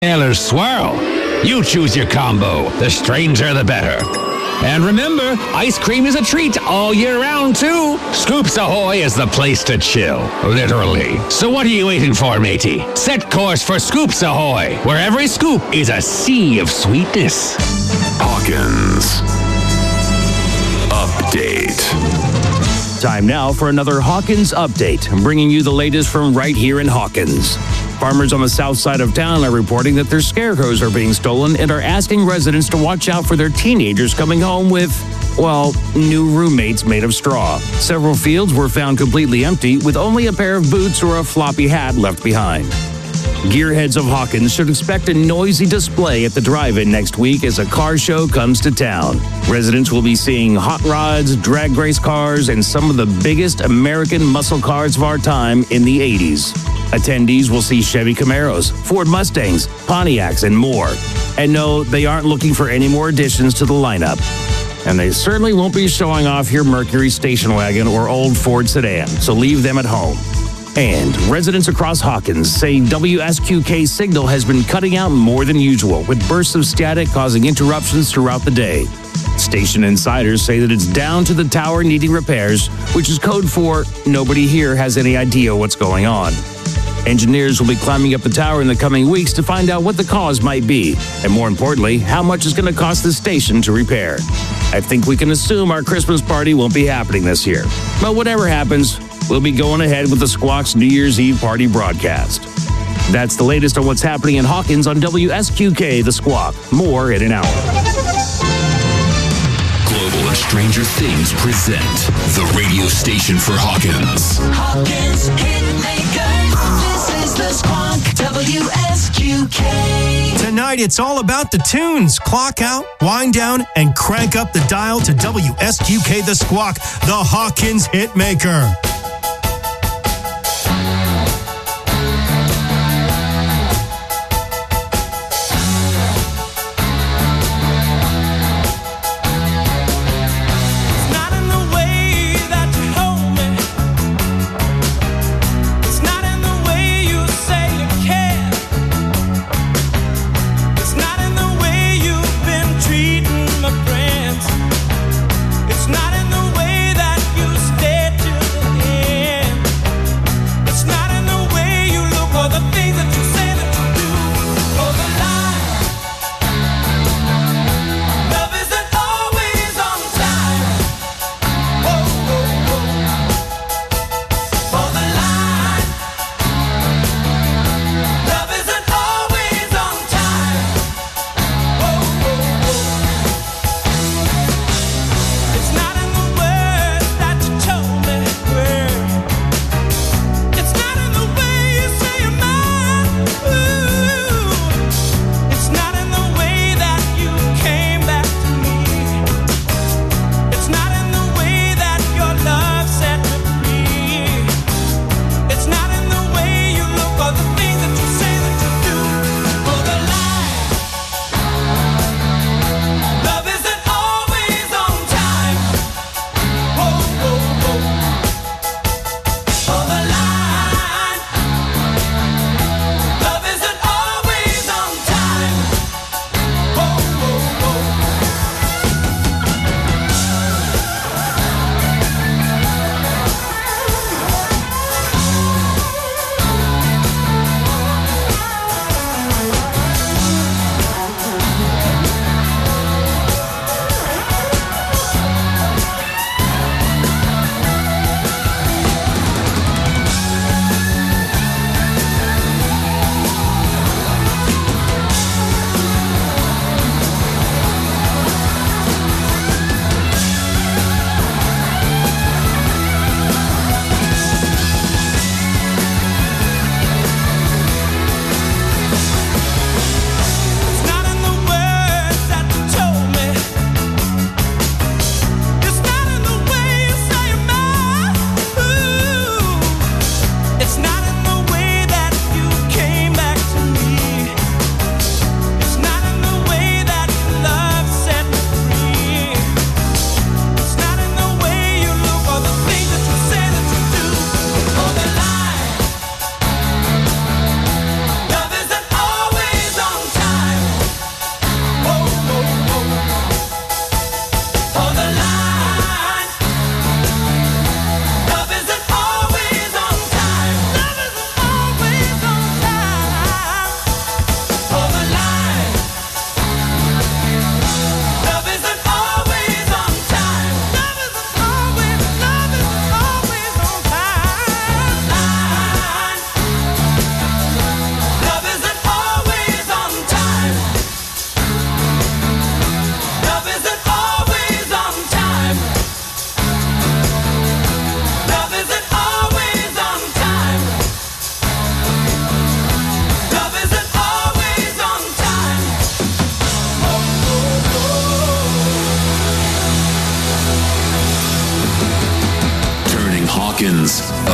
Taylor's Swirl. You choose your combo. The stranger, the better. And remember, ice cream is a treat all year round, too. Scoops Ahoy is the place to chill, literally. So what are you waiting for, matey? Set course for Scoops Ahoy, where every scoop is a sea of sweetness. Hawkins Update. Time now for another Hawkins Update, bringing you the latest from right here in Hawkins. Farmers on the south side of town are reporting that their scarecrows are being stolen and are asking residents to watch out for their teenagers coming home with, well, new roommates made of straw. Several fields were found completely empty, with only a pair of boots or a floppy hat left behind. Gearheads of Hawkins should expect a noisy display at the drive-in next week as a car show comes to town. Residents will be seeing hot rods, drag race cars, and some of the biggest American muscle cars of our time in the 80s. Attendees will see Chevy Camaros, Ford Mustangs, Pontiacs, and more. And no, they aren't looking for any more additions to the lineup. And they certainly won't be showing off your Mercury station wagon or old Ford sedan, so leave them at home. And residents across Hawkins say WSQK signal has been cutting out more than usual, with bursts of static causing interruptions throughout the day. Station insiders say that it's down to the tower needing repairs, which is code for nobody here has any idea what's going on. Engineers will be climbing up the tower in the coming weeks to find out what the cause might be, and more importantly, how much it's going to cost the station to repair. I think we can assume our Christmas party won't be happening this year. But whatever happens, we'll be going ahead with the Squawk's New Year's Eve party broadcast. That's the latest on what's happening in Hawkins on WSQK The Squawk. More in an hour. Global and Stranger Things present the radio station for Hawkins. Hawkins Hitmakers. This is the Squawk WSQK. Tonight, it's all about the tunes. Clock out, wind down, and crank up the dial to WSQK The Squawk, the Hawkins Hitmaker. It's not in the way that you stay till the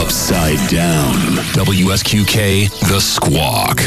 Upside Down. WSQK, The Squawk.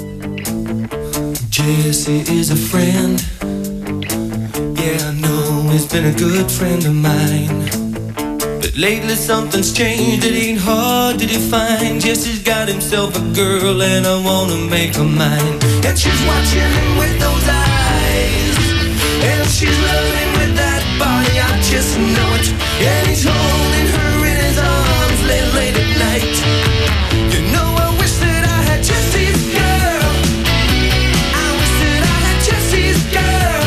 Jesse is a friend. Yeah, I know he's been a good friend of mine. But lately something's changed, it ain't hard to define. Jesse's got himself a girl and I wanna make her mine. And she's watching him with those eyes, and she's loving with that body, I just know it. And he's holding her in his arms late at night. You know I wish that I had Jesse's girl. I wish that I had Jesse's girl.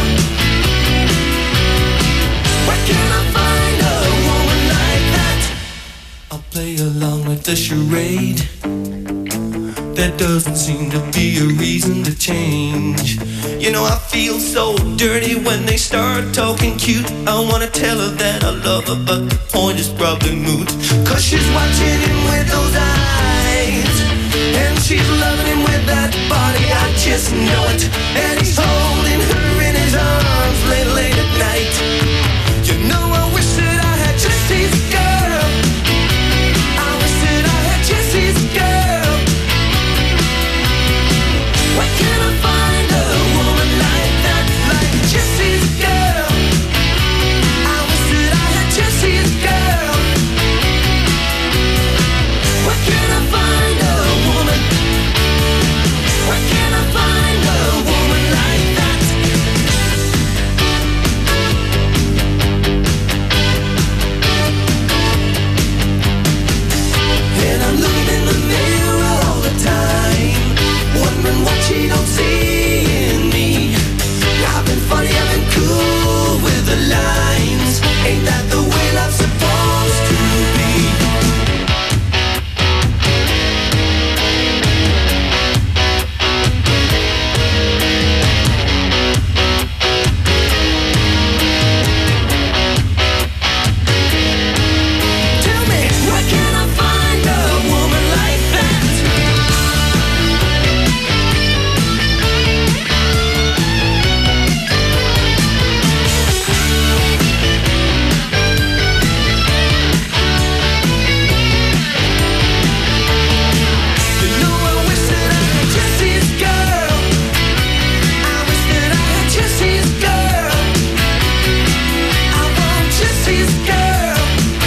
Where can I find a woman like that? I'll play along with the charade. There doesn't seem to be a reason to change. You know I feel so dirty when they start talking cute. I wanna tell her that I love her, but the point is probably moot. Cause she's watching him with those eyes, and she's loving him with that body, I just know it. And he's holding her in his arms late at night. You know I wish that I had Jesse's girl. I wish that I had Jesse's girl. Where can I find a woman like that, like Jesse's girl? I wish that I had Jesse's girl. Where can I find a woman? Where can I find a woman like that? And I'm looking in the mirror all the time, wondering what she don't see in me. I've been funny, I've been cool with the lines. Ain't that the way love's supposed to be? Tell me, where can I find a woman like that? You know I wish that I had Jesse's girl. I wish that I had Jesse's girl. I want Jesse's girl.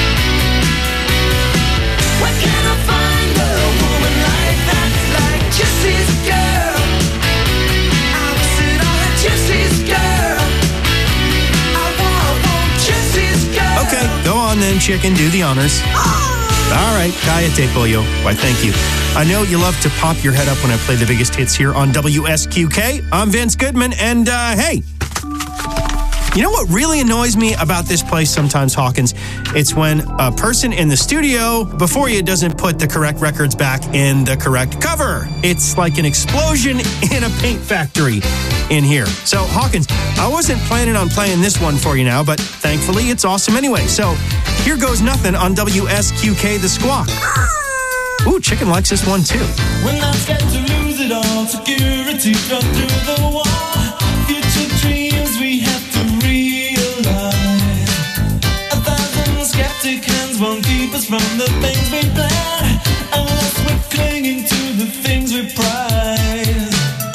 Where can I find a woman like that, like Jesse's girl? I wish that I had Jesse's girl. I want Jesse's girl. Okay, go on then, chicken. Do the honors. All right, Kayate Pollo. Why, thank you. I know you love to pop your head up when I play the biggest hits here on WSQK. I'm Vince Goodman, and hey, you know what really annoys me about this place sometimes, Hawkins? It's when a person in the studio before you doesn't put the correct records back in the correct cover. It's like an explosion in a paint factory in here. So, Hawkins, I wasn't planning on playing this one for you now, but thankfully it's awesome anyway. So, here goes nothing on WSQK The Squawk. Ooh, Chicken likes this one too. When I'm scared to lose it all, security run through the wall. Future dreams we have to realize. 1,000 skeptic hands won't keep us from the things we plan, unless we're clinging to the things we prize.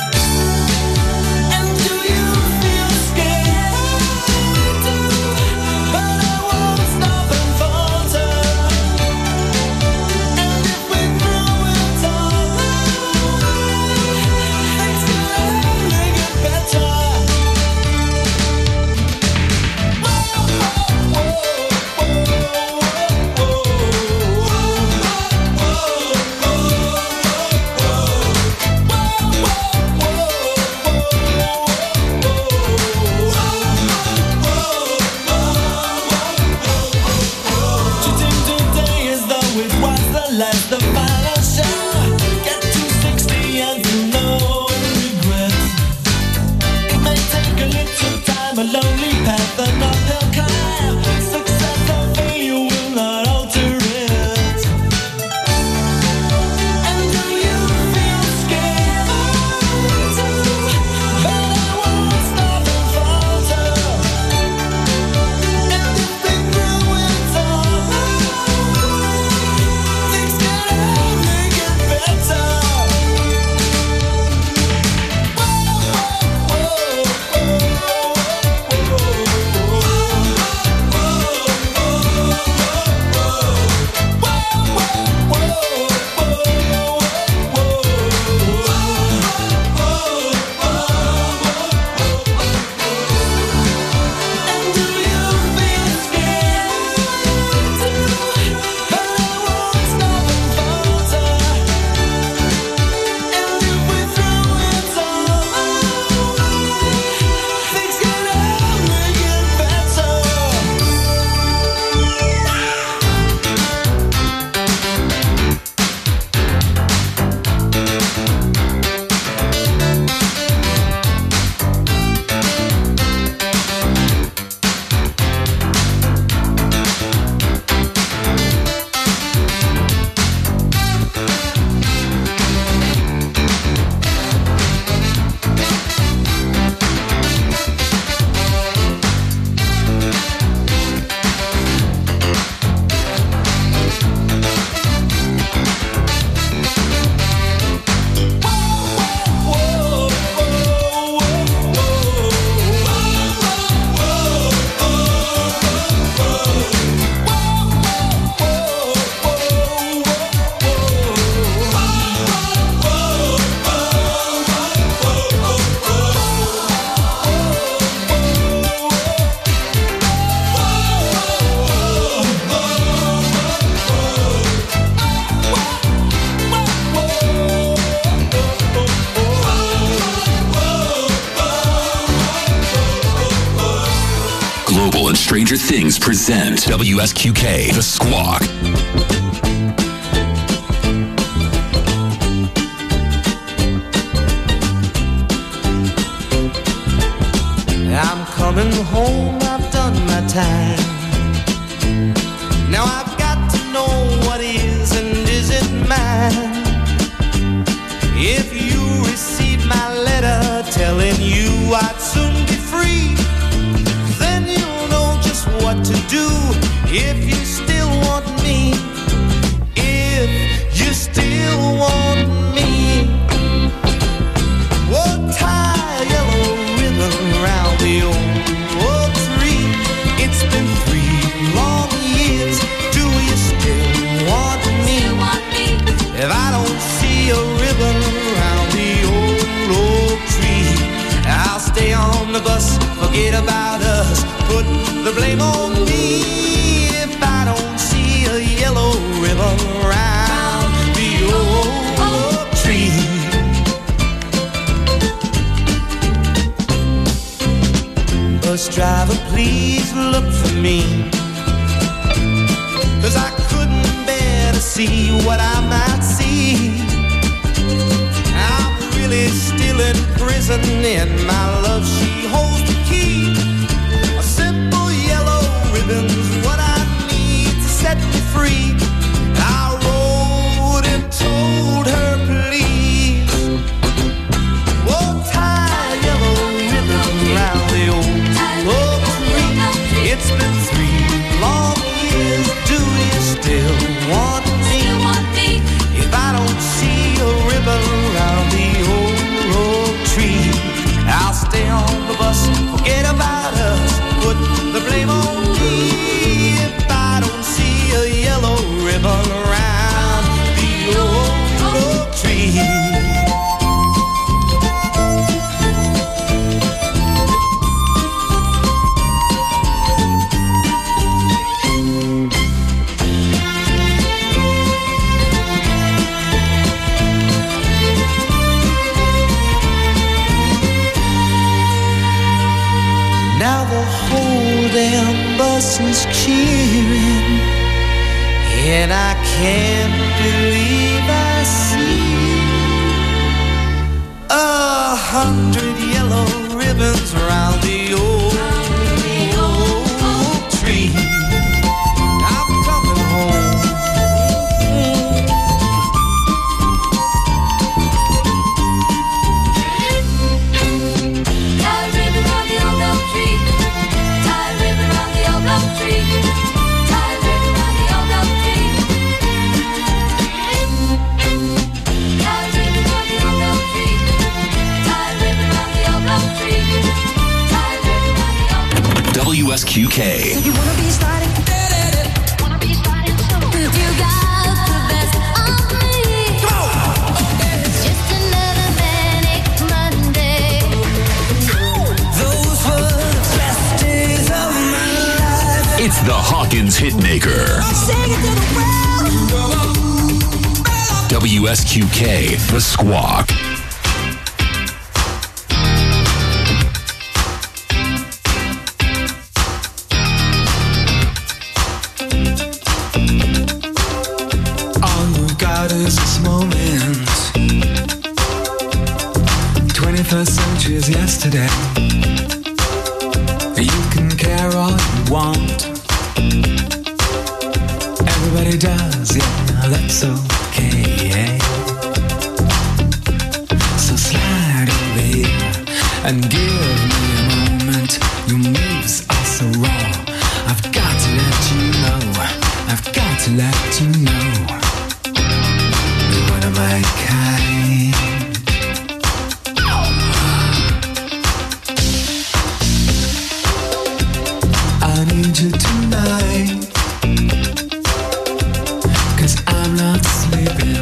And do you feel scared? But I won't stop and falter. And if we throw it all away, things can only get better. Stranger Things present WSQK, The Squawk. I'm coming home, I've done my time. Now I've got to know what is and isn't mine. If you receive my letter telling you I'd soon be free, then you'll know just what to do if you still want me. If you still want me. Oh, tie a yellow ribbon around the old tree. It's been 3 long years. Do you still want me? If I don't see a ribbon around the old tree, I'll stay on the bus, forget about us, put the blame on me. If I don't see a yellow ribbon around the old tree. Bus driver, please look for me, 'cause I couldn't bear to see what I might see. I'm really still in prison, and my love, she holds the key. A simple yellow ribbon's what I need to set me free. I wrote and told her, please, oh, tie a yellow ribbon around the old tree. It's been 3 long years. Do you still want me? If I don't see a ribbon around the old tree, I'll stay on the bus, forget about us, put the blame on me. If I don't see a yellow ribbon around the old tree. Now the whole damn bus is cheering, and I can't believe I see 100 yellow ribbons around the old tree. I'm coming home. Tie a ribbon around the old oak tree. Tie a ribbon around the old oak tree. Tie a ribbon around the old oak tree. Tie a ribbon around the old oak tree. Tie a ribbon around the old oak tree. Tie a ribbon around the old oak tree. WSQK. You wanna be starting? Wanna be starting soon? You got the best of me. It's just another manic Monday. Those were the best days of my life. It's the Hawkins Hitmaker. Sing it to the world. WSQK, The Squawk. All you've got is this moment. 21st century is yesterday. You can care all you want. Everybody does, yeah, that's okay. So slide over here and give me a moment. Your moves are so raw. I've got to let you know. I've got to let you know. You're one of my kind. I need you tonight, 'cause I'm not sleeping.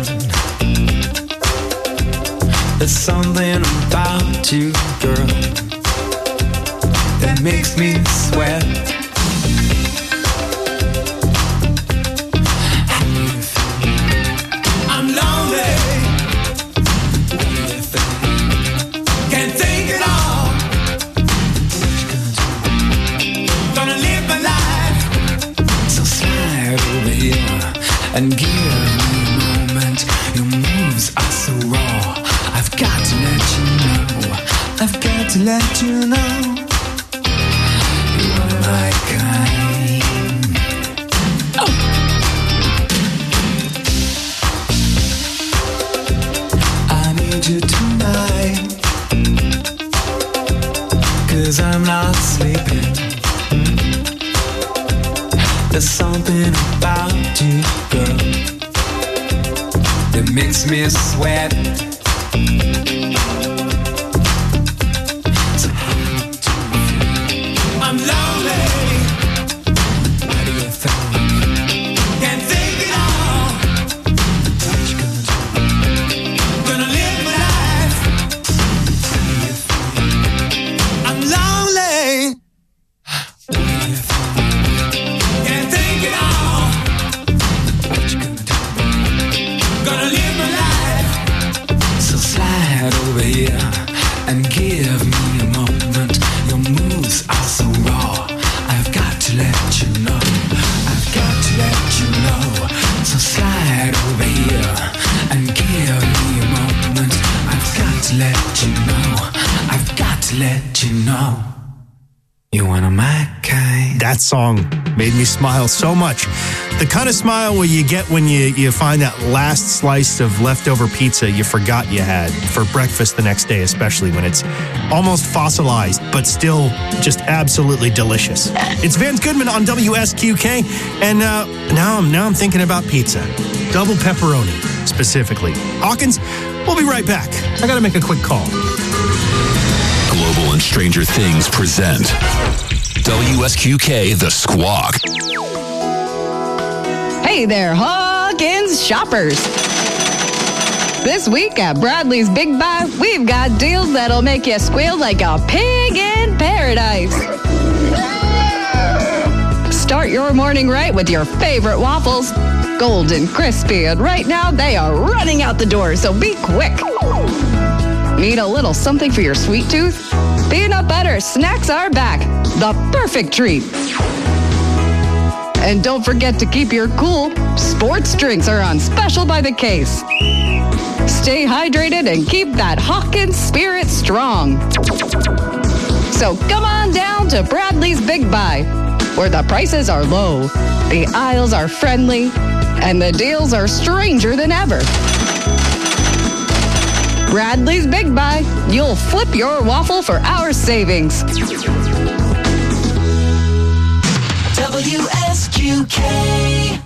There's something about you, girl, that makes me sweat. How do you feel? I'm lonely. What do you think? Can't think it all. What you gonna do? Gonna live my and give me a moment. Your moves are so raw. I've got to let you know. I've got to let you know. You are my kind. I need you tonight, 'cause I'm not sleeping. There's something about you, girl, that makes me sweat. So I'm lonely. What do you think? Can't think it all. What you gonna do? Gonna live my life. What do you think? I'm lonely. What do you think? Can't think it all. What you gonna do? Gonna live my life. So slide over here and give me a moment. Your moves are so raw. I've got to let you know. I've got to let you know. So slide over here and give me a moment. I've got to let you know. I've got to let you know. You wanna my kind. That song made me smile so much. The kind of smile where you get when you find that last slice of leftover pizza you forgot you had for breakfast the next day, especially when it's almost fossilized, but still just absolutely delicious. It's Vance Goodman on WSQK, and now I'm thinking about pizza. Double pepperoni, specifically. Hawkins, we'll be right back. I gotta make a quick call. Global and Stranger Things present WSQK The Squawk. Hey there, Hawkins shoppers. This week at Bradley's Big Buy, we've got deals that'll make you squeal like a pig in paradise. Start your morning right with your favorite waffles. Golden, crispy, and right now they are running out the door, so be quick. Need a little something for your sweet tooth? Peanut butter snacks are back. The perfect treat. And don't forget to keep your cool. Sports drinks are on special by the case. Stay hydrated and keep that Hawkins spirit strong. So come on down to Bradley's Big Buy, where the prices are low, the aisles are friendly, and the deals are stranger than ever. Bradley's Big Buy. You'll flip your waffle for our savings. WSQK.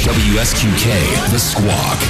WSQK, The Squawk.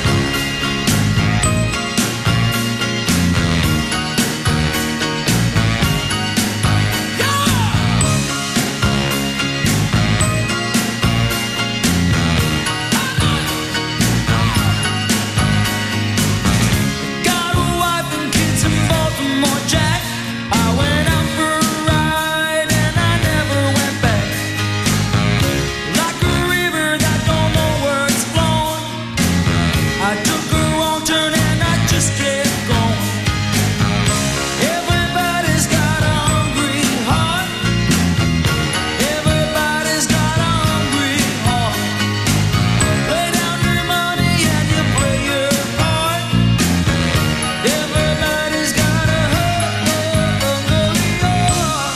Got a wife and kids in Baltimore, Jack. I went out for a ride and I never went back. Like a river that don't know where it's flowing. I took a wrong turn and I just kept going. Everybody's got a hungry heart. Everybody's got a hungry heart. Lay down your money and you play your part. Everybody's got a hungry heart.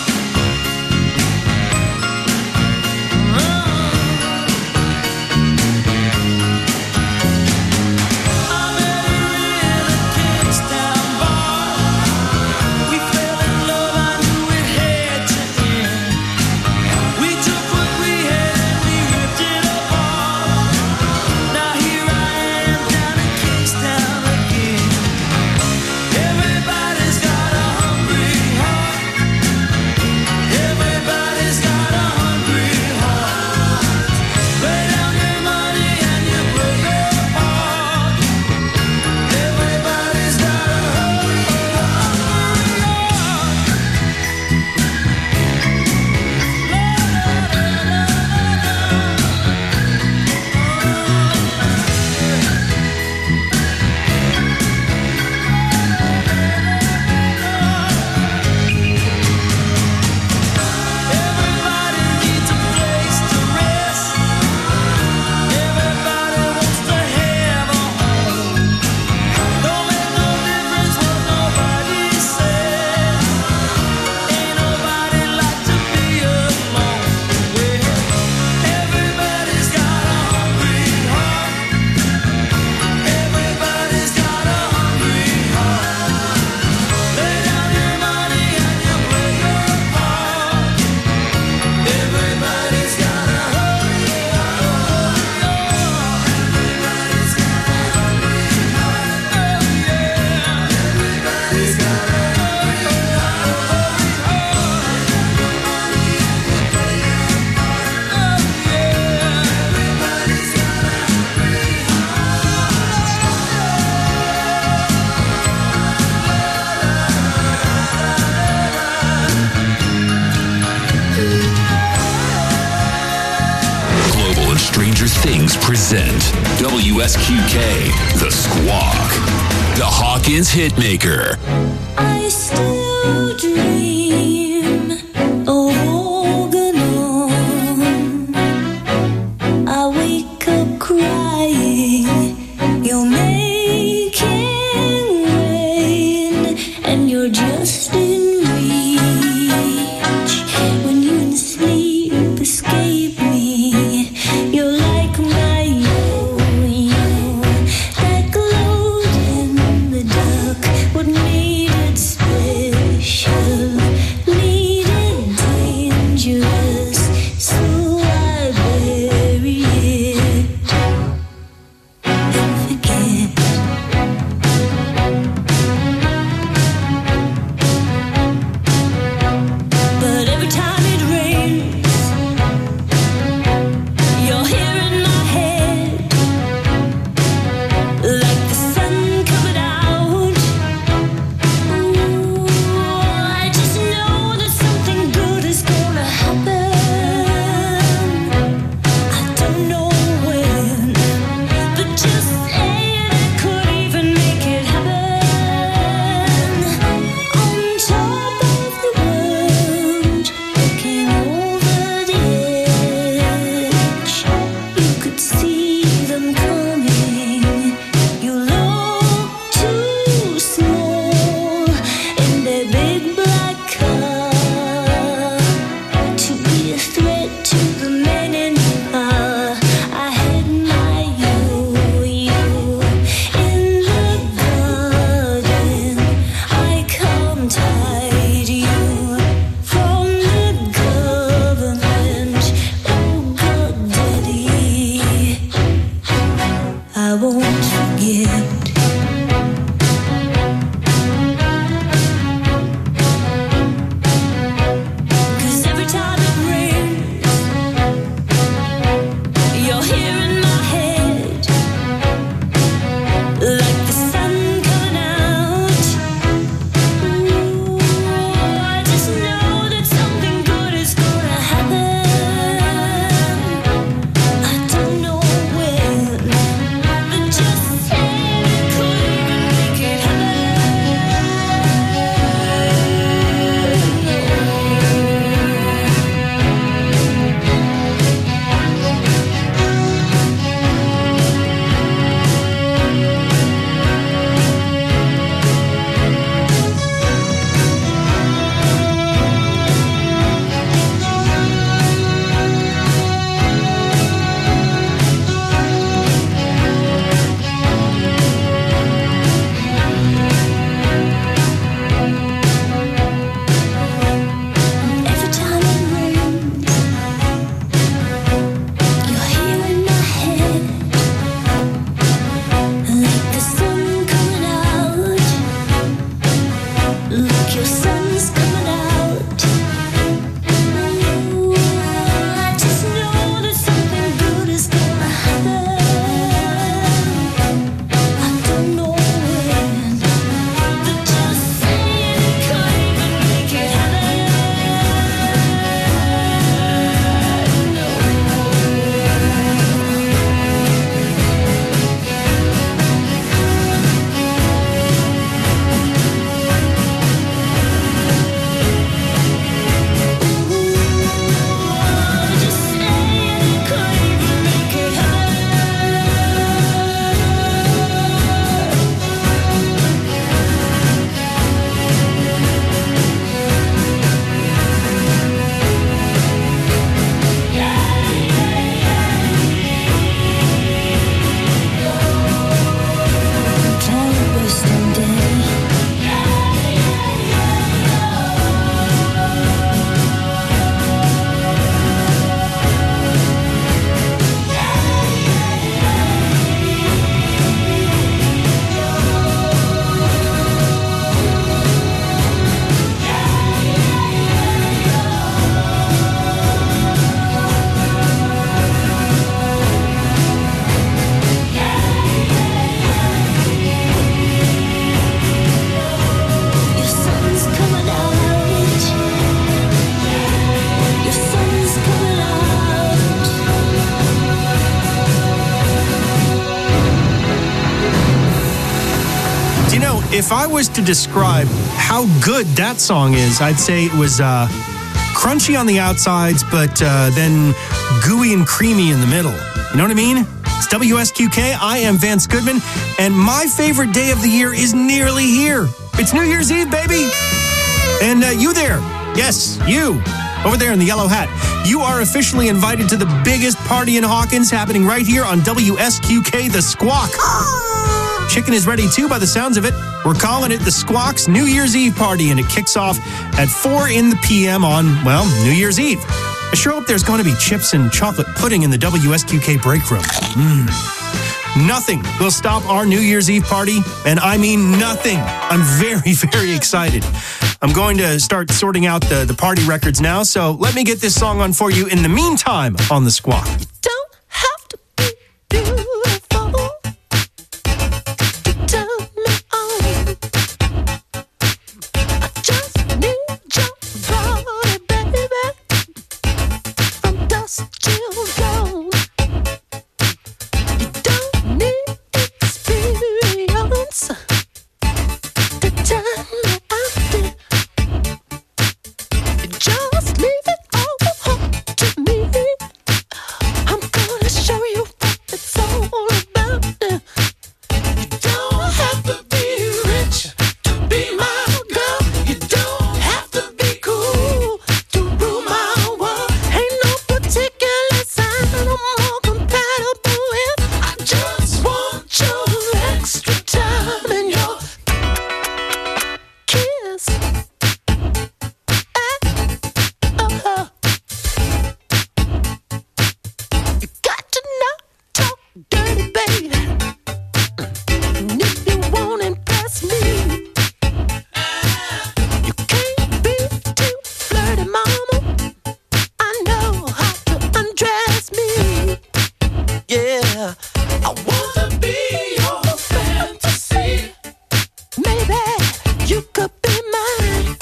I met her in a Kingstown bar. We fell in love, I knew it had to end. We took what we had and we ripped it apart. Now here I am down in Kingstown again. Everybody's got a hungry heart. Everybody's got a hungry heart. Lay down your money and you play your part. Everybody's got a hungry heart. Everybody needs a place to rest. Everybody wants to have a home. Don't make no difference what nobody says. Ain't nobody like to be alone. Well, everybody's got a hungry heart. Everybody's got a hungry heart. Lay down your money and you play your part. Everybody's got a hungry heart. Everybody's got a hungry heart. Oh yeah. Everybody's got a hungry Global and Stranger Things present WSQK, The Squawk. The Hawkins Hitmaker. I still dream of walking on. I wake up crying. You're making rain, and you're just in reach. When you in sleep escape me, you're like my yo-yo, that glowed in the dark. What made it special, needed dangerous, so I bury it and forget. But every time it rains, you're here in my head, like the sun coming out. Ooh, I just know that something good is gonna happen. If I was to describe how good that song is, I'd say it was crunchy on the outsides, but then gooey and creamy in the middle. You know what I mean? It's WSQK. I am Vance Goodman, and my favorite day of the year is nearly here. It's New Year's Eve, baby. And you there, yes, you, over there in the yellow hat, you are officially invited to the biggest party in Hawkins happening right here on WSQK, The Squawk. Chicken is ready too by the sounds of it. We're calling it The Squawk's New Year's Eve party, and it kicks off at 4 p.m. on, well, New Year's Eve. I sure hope there's going to be chips and chocolate pudding in the WSQK break room. Nothing will stop our New Year's Eve party, and I mean nothing. I'm very, very excited. I'm going to start sorting out the party records now, so let me get this song on for you in the meantime on The Squawk. Don't have to be beautiful to turn me on. I just need your body, baby, from dusk till dawn. You don't need experience to turn me on. Just leave it all to me. I'm gonna show you what it's all about. You don't have to be rich to be my girl. You don't have to be cool to rule my world. Ain't no particular sign I'm more compatible with. I just want your extra time and your kiss. You got to not talk dirty, baby. And if you won't impress me, you can't be too flirty, mama. I know how to undress me. Yeah, I want to be your fantasy. Maybe you could be mine.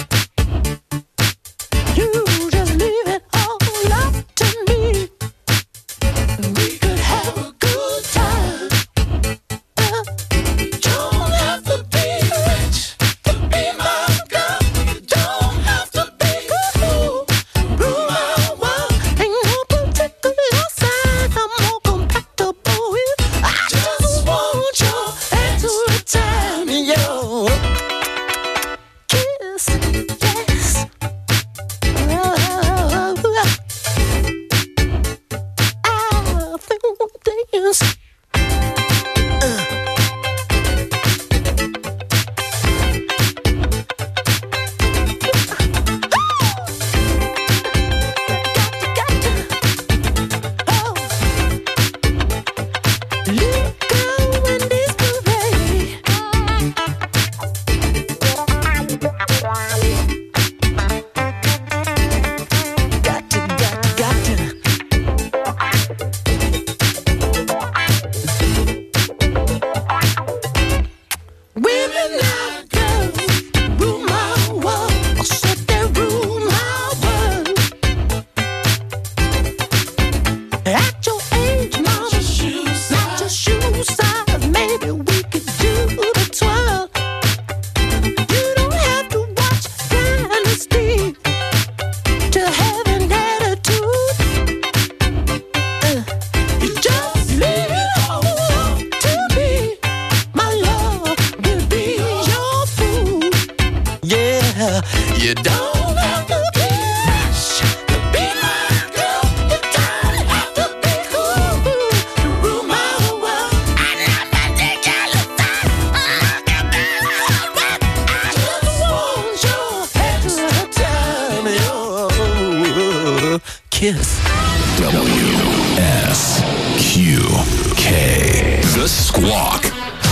You just leave it all up to me. We could have a good time. You don't have to be rich to be my girl. You don't have to be cool to rule my world. Ain't no particular sign I'm more compatible with. I just want your extra time and your kiss. Yes. I feel dance. Look out when this parade. Got to. Women now girls rule my world. I said they rule my world. At your age, mama, not your shoe size. Maybe we could do the twirl. You don't have to watch Dynasty to have an attitude. You just leave it all up to me. My love will be your food. Yeah, you don't have to be rich to be my girl. You don't have to be cool to rule my world. I love my particular sign. I just want your extra time and your kiss. WSQK. The Squawk.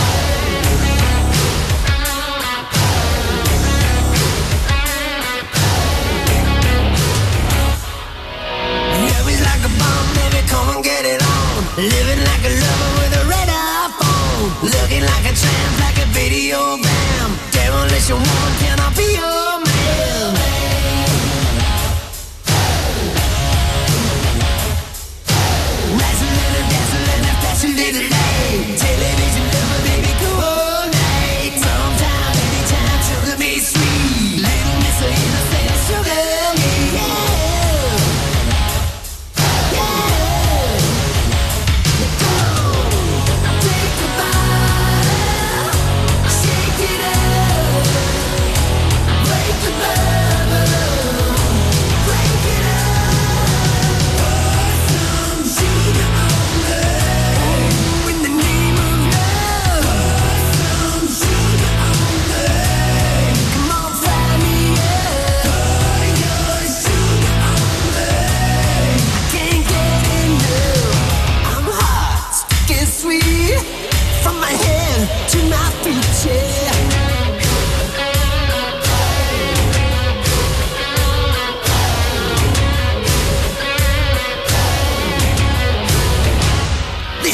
Yeah, we like a bomb, baby, come and get it on. Living like a lover with a red iPhone. Looking like a tramp, like a video bam. Demolition woman, can I be your man? Rising in a dancing in a fashion day to day. Television lover, baby, cool all night. Sometime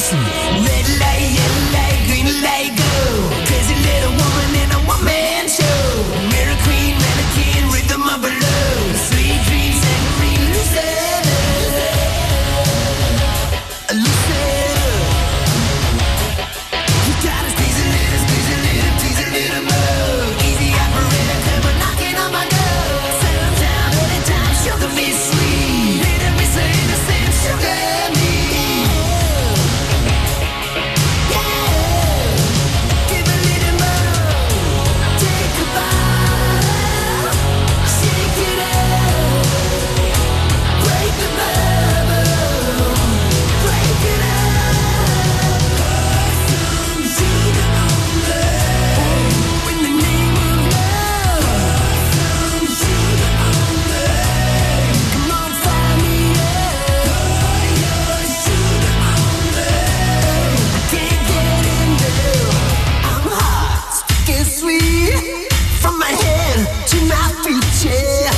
dancing. Red light, yellow light, green light, go. Crazy little woman in a one-man show. Mirror queen, mannequin, rhythm of her love. Sweet dreams and green Lucetta. Lucetta. You gotta squeeze a little, tease a little more. Easy operator, come on knocking on my door. Sundown, anytime, sugar me sweet. Little me so innocent, sugar me. Give a little more. Take a bite. Shake it up. Break the bubble. Break it up. Some sugar only. In the name of love. Some sugar only. Come on, find me up. Your sugar only. I can't get enough. I'm hot, sticky sweet. From my head to my feet, yeah.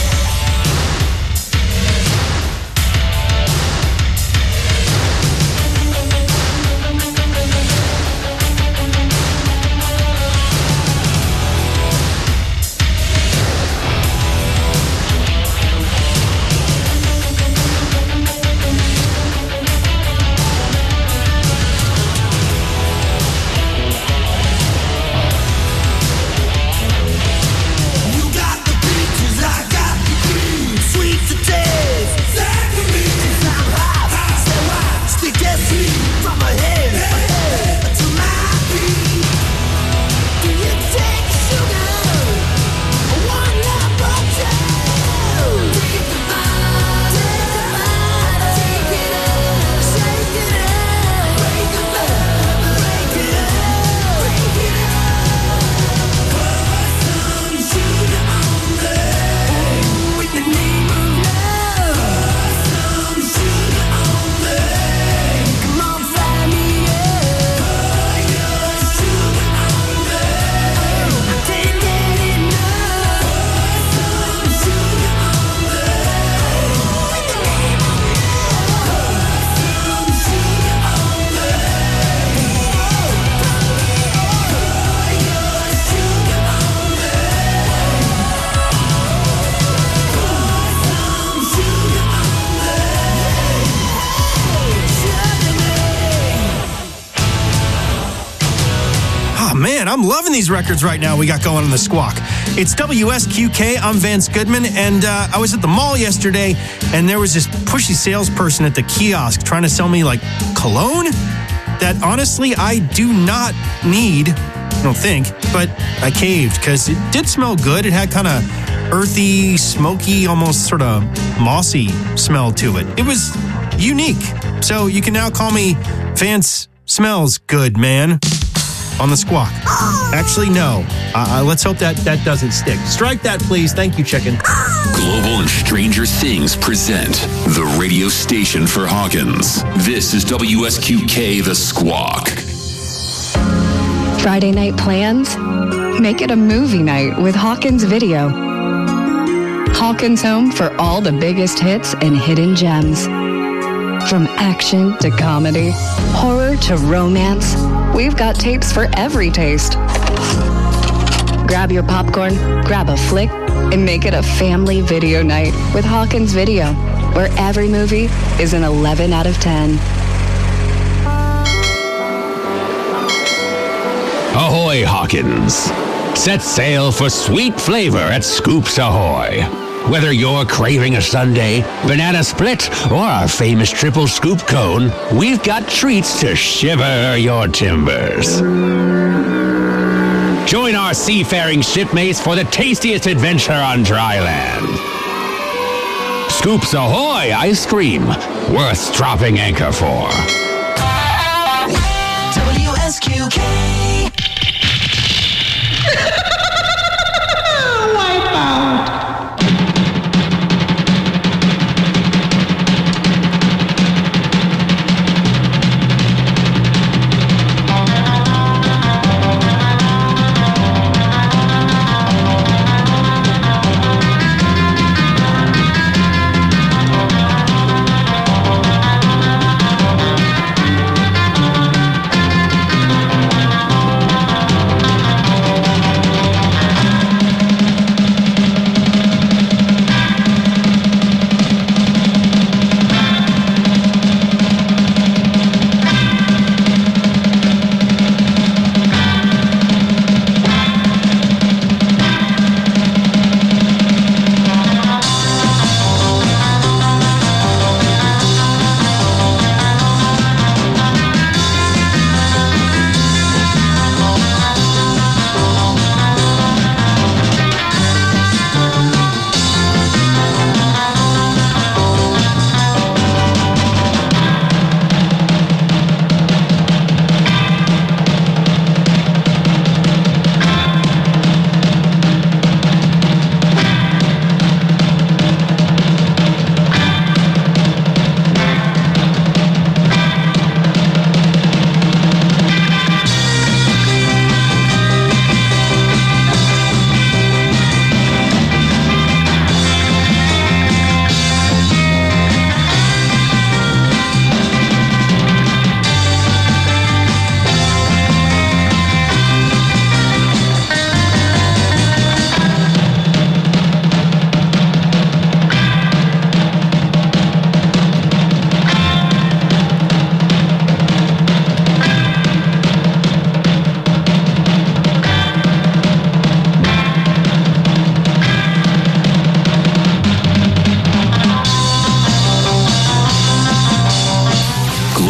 You got the peaches, I got the cream. Sweet to taste. Yes, I'm hot. So hot. Sticky sweet. From my head to my feet. Do you take sugar? One love or two? Take the bite. Take it up. Shake it up. Break the bubble. Break it up. Break it up. Some sugar only. In the name of love. Some sugar only. Come on, fly me up. Your sugar only. I can't get enough. Some sugar only. In the name of love. Some sugar only. Your sugar only. Some sugar Oh man, I'm loving these records right now we got going on the Squawk. It's WSQK, I'm Vance Goodman, and I was at the mall yesterday, and there was this pushy salesperson at the kiosk trying to sell me like cologne that honestly I do not need, I don't think, but I caved because it did smell good. It had kind of earthy, smoky, almost sort of mossy smell to it. It was unique. So you can now call me Vance Smells Good Man on the Squawk. Actually, no. Let's hope that doesn't stick. Strike that, please. Thank you, chicken. Global and Stranger Things present the radio station for Hawkins. This is WSQK The Squawk. Friday night plans? Make it a movie night with Hawkins Video. Hawkins home for all the biggest hits and hidden gems. From action to comedy, horror to romance, we've got tapes for every taste. Grab your popcorn, grab a flick, and make it a family video night with Hawkins Video, where every movie is an 11 out of 10. Ahoy, Hawkins! Set sail for sweet flavor at Scoops Ahoy. Whether you're craving a sundae, banana split, or our famous triple scoop cone, we've got treats to shiver your timbers. Join our seafaring shipmates for the tastiest adventure on dry land. Scoops Ahoy ice cream, worth dropping anchor for. WSQK.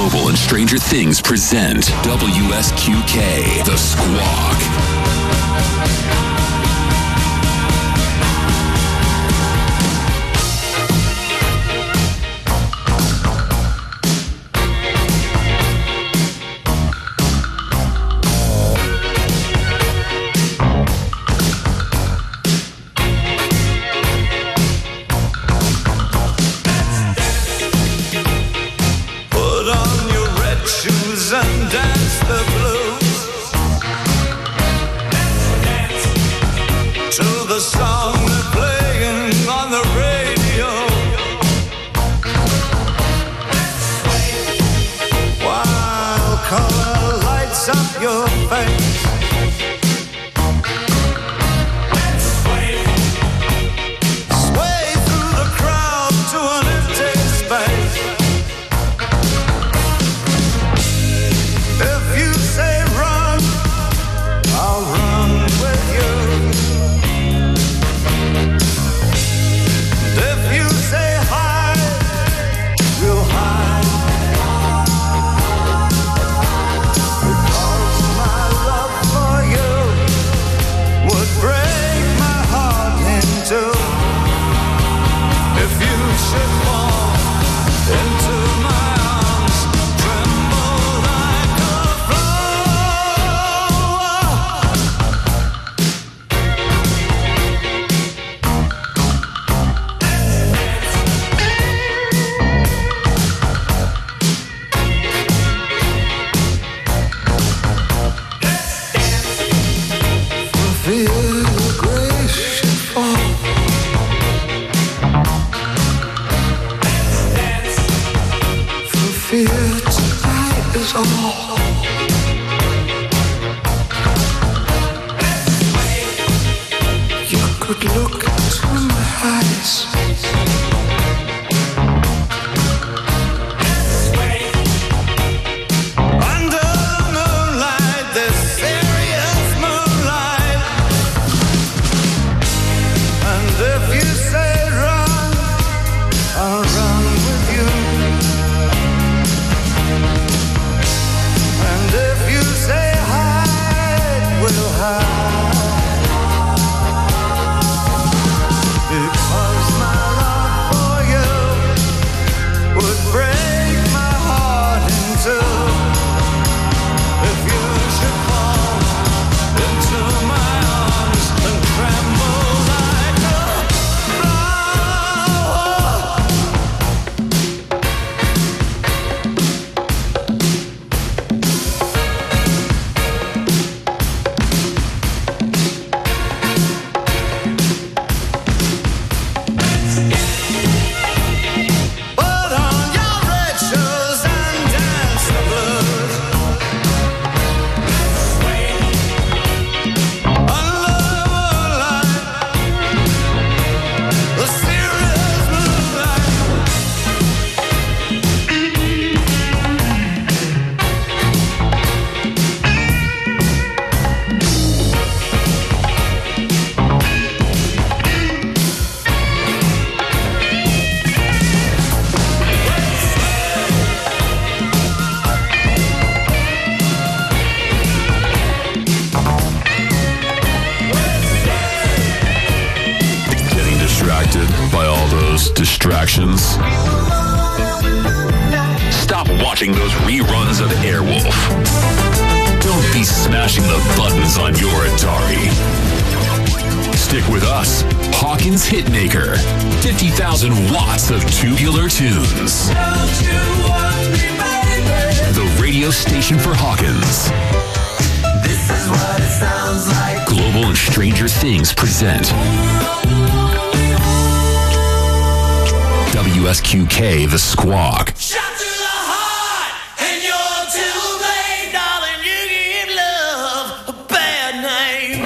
Global and Stranger Things present WSQK, The Squawk. And dance the blues to the song they're playing on the radio, while color lights up your face. Sway through the crowd to an empty space. If you say run, I'll run with you. If you say hide, we'll hide. Because my love for you would break my heart in two. If you should fall into my arms, tremble like a feel the grace should fall. For fear tonight is all. You could look into my eyes. Under the moonlight, this serious moonlight. And if you say run, I'll run with you. And if you say hide, we'll hide. Because my love for you would break my heart in two. If you should fall into my arms and tremble like a flower. Put on your red shoes and dance the blues. Under the moonlight, the serious moonlight. Getting distracted by all those distractions? Stop watching those reruns of Airwolf. Don't be smashing the buttons on your Atari. Stick with us, Hawkins Hitmaker. 50,000 watts of tubular tunes. The radio station for Hawkins. This is what it sounds like. Global and Stranger Things present WSQK, The Squawk. Shot to the heart, and you're too late, darling. You give love a bad name.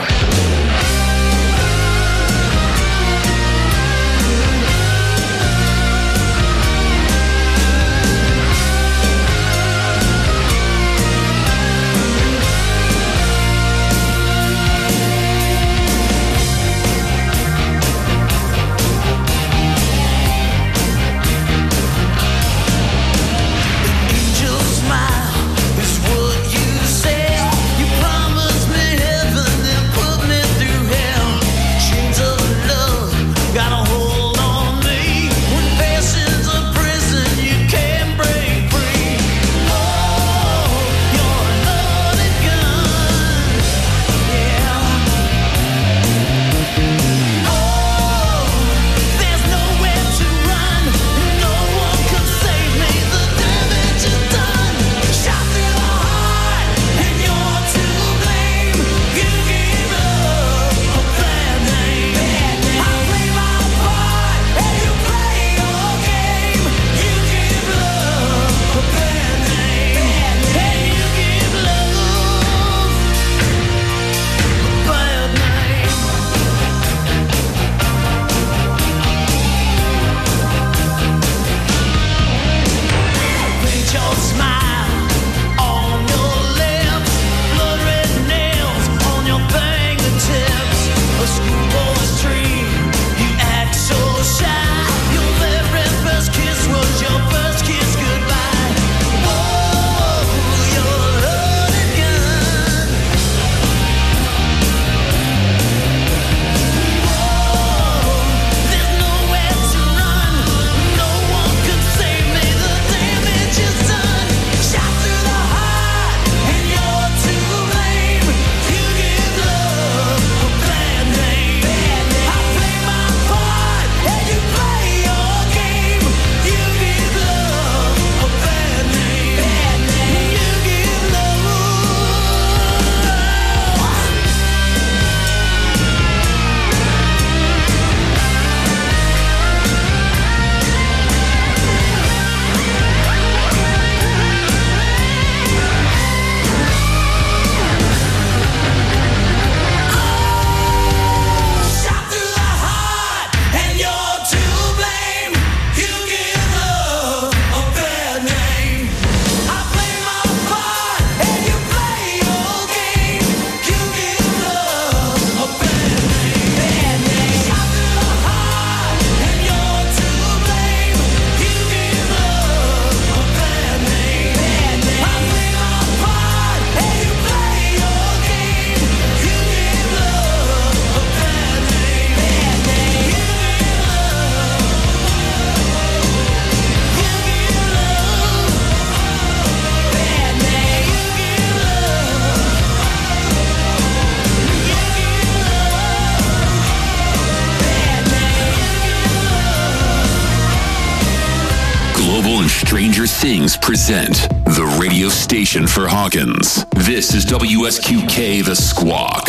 Stranger Things present the radio station for Hawkins. This is WSQK The Squawk.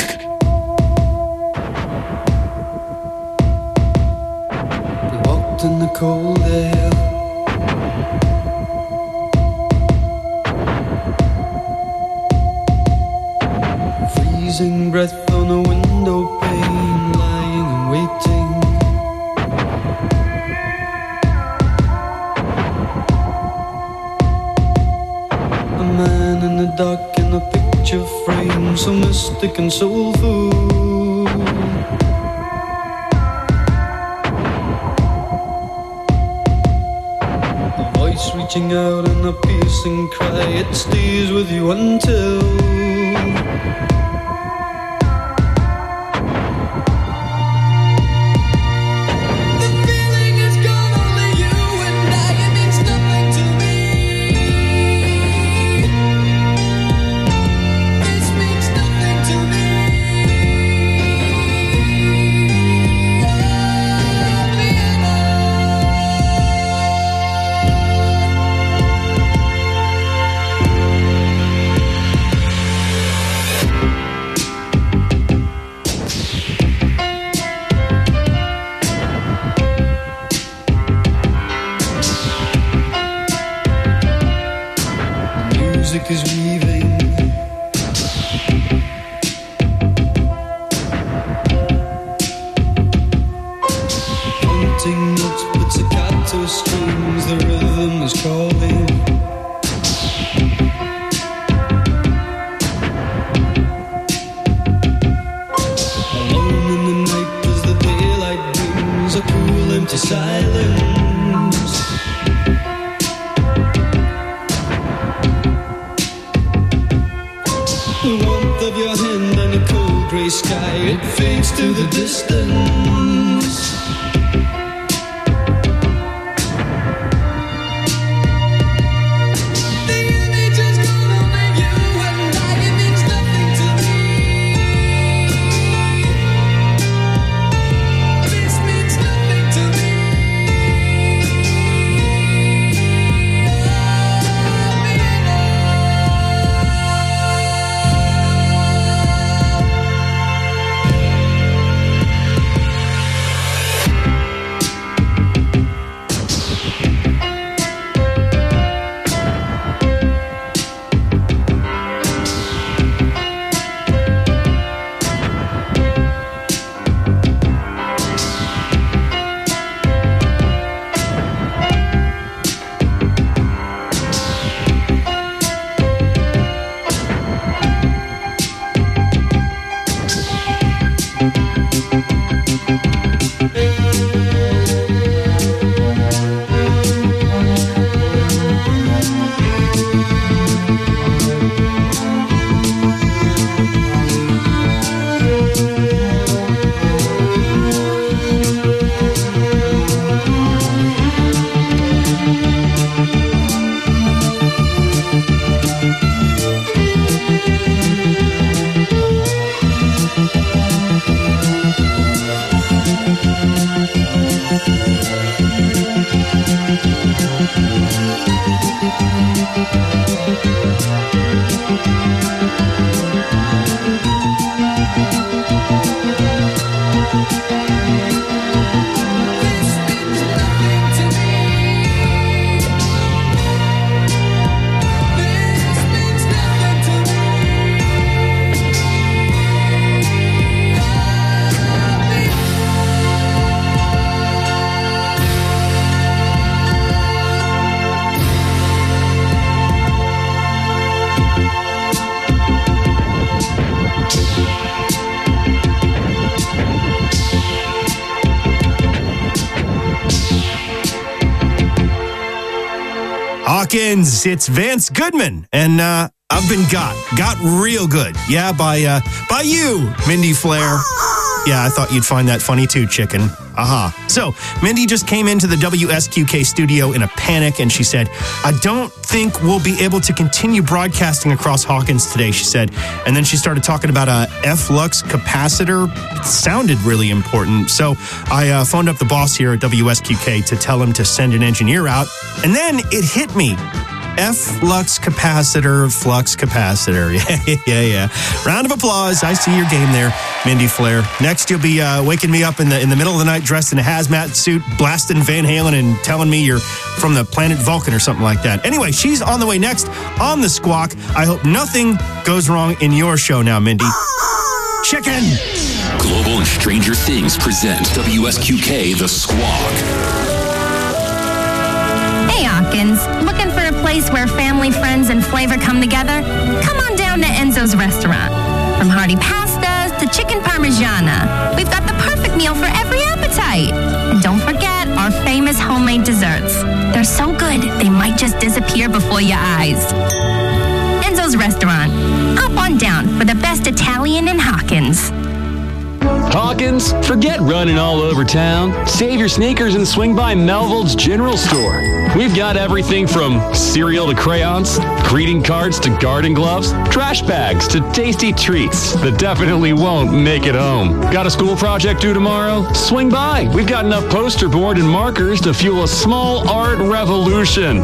We walked in the cold air. Freezing breath on a window pane, lying and waiting. A man in the dark in a picture frame, so mystic and soulful. A voice reaching out in a piercing cry, it stays with you until the feeling is gone, only you and I, it means nothing to me. This means nothing to me. Music is weaving. Hunting notes, pizzicato strings, the rhythm is calling. Alone in the night as the daylight brings a cool empty silence. The warmth of your hand and a cold grey sky, it fades to the distance. The image is gone, only you and I, it means nothing to me. This means nothing to me. Hawkins, it's Vance Goodman, and I've been got real good. Yeah, by you, Mindy Flair. Yeah, I thought you'd find that funny too, chicken. Aha. So, Mindy just came into the WSQK studio in a panic, and she said, I don't think we'll be able to continue broadcasting across Hawkins today, she said. And then she started talking about a F-Lux capacitor. It sounded really important. So I phoned up the boss here at WSQK to tell him to send an engineer out. And then it hit me. F-Lux capacitor, flux capacitor. Yeah. Round of applause. I see your game there, Mindy Flair. Next, you'll be waking me up in the middle of the night dressed in a hazmat suit, blasting Van Halen and telling me you're from the planet Vulcan or something like that. Anyway, she's on the way next on The Squawk. I hope nothing goes wrong in your show now, Mindy. Chicken! Global and Stranger Things present WSQK The Squawk. Hey, Hawkins. Looking for a place where family, friends, and flavor come together? Come on down to Enzo's Restaurant. From hearty pastas to chicken parmigiana, we've got the perfect meal for every appetite. And don't forget our famous homemade desserts. They're so good, they might just disappear before your eyes. Enzo's Restaurant. Hop on down for the best Italian in Hawkins. Hawkins, forget running all over town. Save your sneakers and swing by Melville's General Store. We've got everything from cereal to crayons, greeting cards to garden gloves, trash bags to tasty treats that definitely won't make it home. Got a school project due tomorrow? Swing by. We've got enough poster board and markers to fuel a small art revolution.